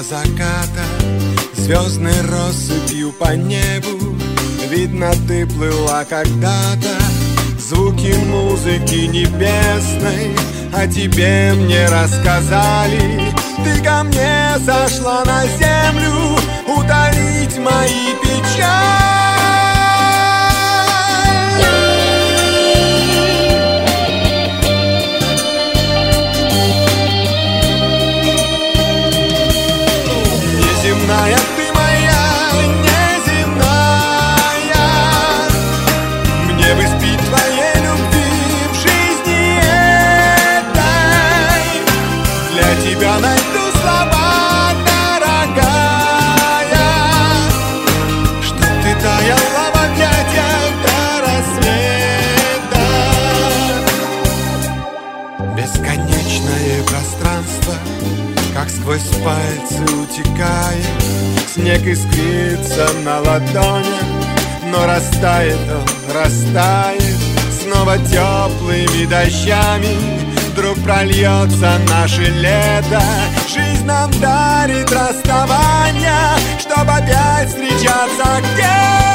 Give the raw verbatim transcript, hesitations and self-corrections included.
заката, звездной россыпью по небу. Видно, ты плыла когда-то. Звуки музыки небесной о тебе мне рассказали. Ты ко мне сошла на землю утолить мои печали. Неземная ты моя, неземная. Мне бы спить твоей любви в жизни этой. Для тебя найду слова, дорогая, чтоб ты таяла в объятиях до рассвета. Бесконечное пространство, как сквозь пальцы утекает. Снег искрится на ладонях, но растает он, растает. Снова теплыми дождями вдруг прольется наше лето. Жизнь нам дарит расставания, чтоб опять встречаться где-то.